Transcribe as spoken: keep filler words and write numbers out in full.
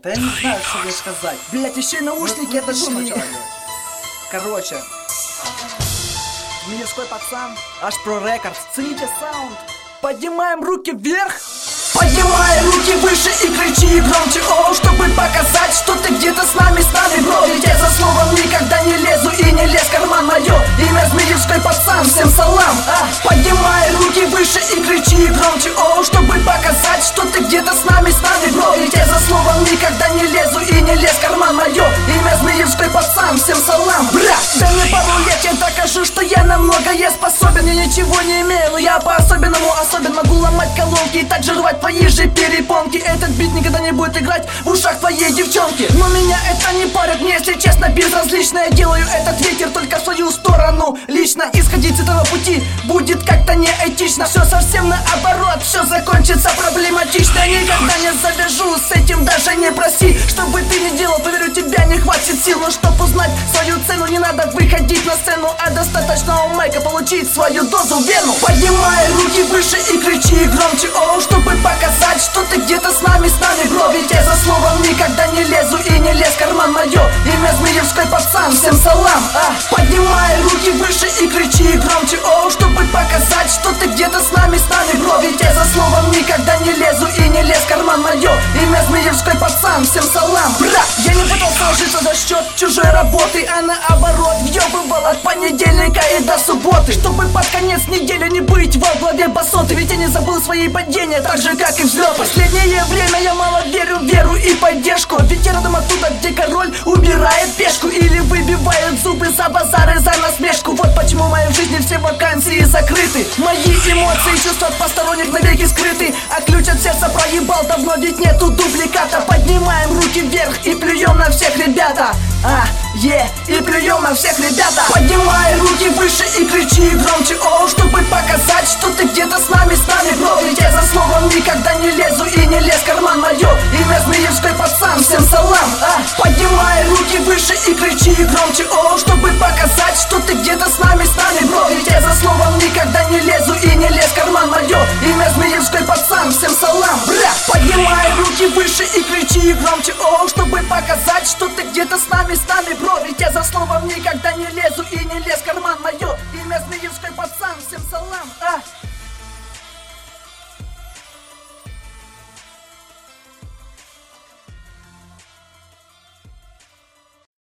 Да я не знаю, что мне сказать. Блять, еще и наушники отошли. Короче. Мирской пацан. Аж про рекорд. Цените саунд. Поднимаем руки вверх. Поднимай руки выше и кричи громче, о, чтобы показать, что ты где-то с нами, с нами, бро. Ведь я за словом никогда не лезу и не лез в карман. Мое имя Змеевской пацан, всем салам, а. Поднимай руки выше и кричи громче, о, чтобы показать, что ты где-то с нами, с нами, бро. Ведь я за словом никогда не лезу и не лез в карман. Мое имя Змеевской пацан, всем салам, бра. Да мне пару лет, я докажу, что я на многое способен. Я ничего не имею, но я по-особенному особен. Могу ломать колонки и также рвать твои же перепонки. Этот бит никогда не будет играть в ушах твоей девчонки. Но меня это не парит, мне, если честно, безразлично. Я делаю этот ветер только в свою сторону. Лично исходить с этого пути будет как-то неэтично. Все совсем наоборот, все закончится проблематично. Я никогда не завяжу с этим, даже не проси. Что бы ты ни делал, поверю, тебя не хватит сил. Но чтоб узнать свою цену, не надо выходить на сцену, а достаточно у майка получить свою дозу вену. Поднимай руки выше и кричи громче, о, чтобы показать, что ты где-то с нами, с нами, бро. Ведь я за словом никогда не лезу и не лез в карман. Мое имя Змеевской пацан, всем салам, а. Поднимай руки выше и кричи громче, о, чтобы показать, что ты где-то с нами, с нами, бро. Ведь я за словом никогда не лезу и не лез в карман. Мое имя Змеевской пацан, всем салам, бра. Я не пытался нажиться за счет чужой работы, а наоборот въебывал от понедельника и до субботы, чтобы под конец недели не быть во главе басоты. Ведь я не забыл свои падения, так же как и взлет. Последнее время я мало верю в веру и поддержку. Ведь я родом оттуда, где король убирает пешку или выбивает зубы за базары, за насмешку. Вот почему в моей жизни все вакансии закрыты. Мои эмоции, чувства от посторонних навеки скрыты, а ключ от сердца проебал давно, ведь нету дубликата. Поднимаем руки вверх и плюем на всех, ребята. А, е, и плюем на всех, ребята. Поднимай руки выше и кричи громче, о, чтобы показать, что ты где-то с нами, с нами, бро. Ведь я за словом никогда не лезу и не лез в карман. Мое имя Змеевской пацан, всем салам, а. Поднимай руки выше и кричи громче, о, чтобы показать, что ты где-то с нами, с нами.